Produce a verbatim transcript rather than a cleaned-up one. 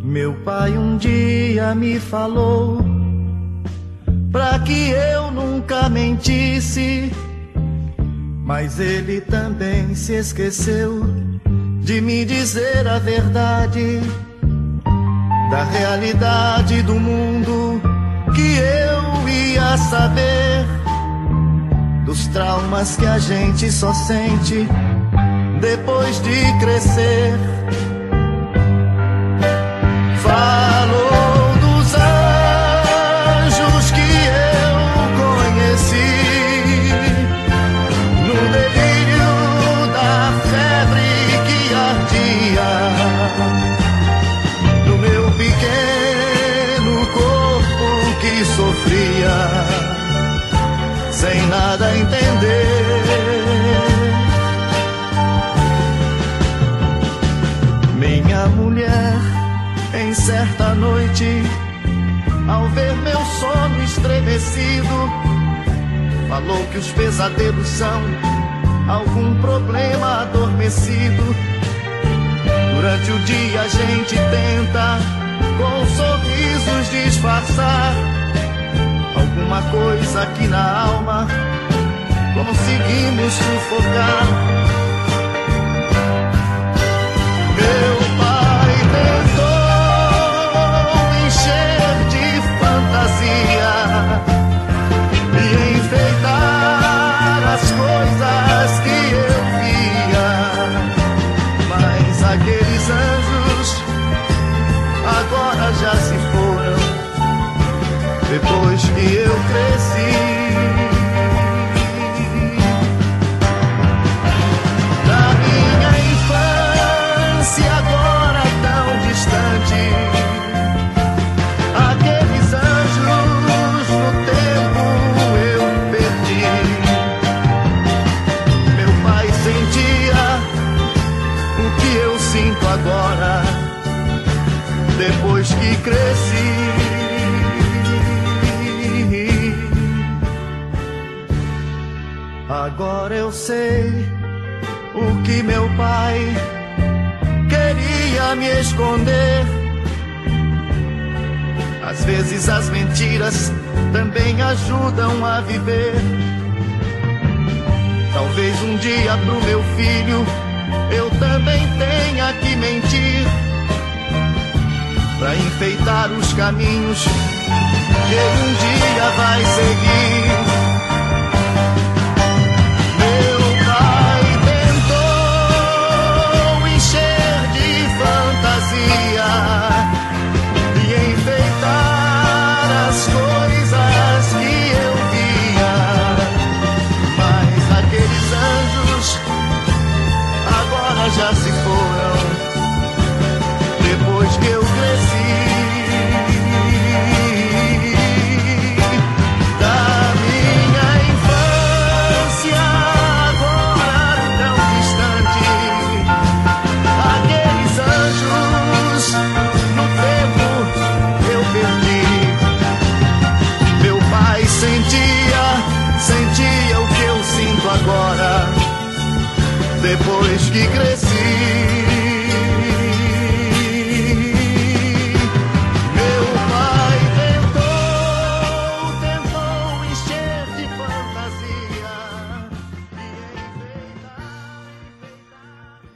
Meu pai um dia me falou pra que eu nunca mentisse, mas ele também se esqueceu de me dizer a verdade da realidade do mundo que eu ia saber, dos traumas que a gente só sente depois de crescer. Falou dos anjos que eu conheci no delírio da febre que ardia no meu pequeno corpo que sofria sem nada entender. Minha mulher, em certa noite, ao ver meu sono estremecido, falou que os pesadelos são algum problema adormecido. Durante o dia a gente tenta com sorrisos disfarçar alguma coisa que na alma conseguimos sufocar. Meu pai tentou encher de fantasia e enfeitar as coisas que eu via, mas aqueles anjos agora já se foram depois que eu cresci. Da minha infância agora tão distante, aqueles anjos no tempo eu perdi. Meu pai sentia o que eu sinto agora, depois que cresci. Agora eu sei o que meu pai queria me esconder. Às vezes as mentiras também ajudam a viver. Talvez um dia pro meu filho eu também tenha que mentir, pra enfeitar os caminhos que ele um dia vai seguir. E enfeitar as coisas que eu via, mas aqueles anjos agora já se foram depois que eu cresci. Da minha infância agora tão distante, aqueles anjos no tempo eu perdi. Meu pai sentia, sentia o que eu sinto agora, depois que cresci.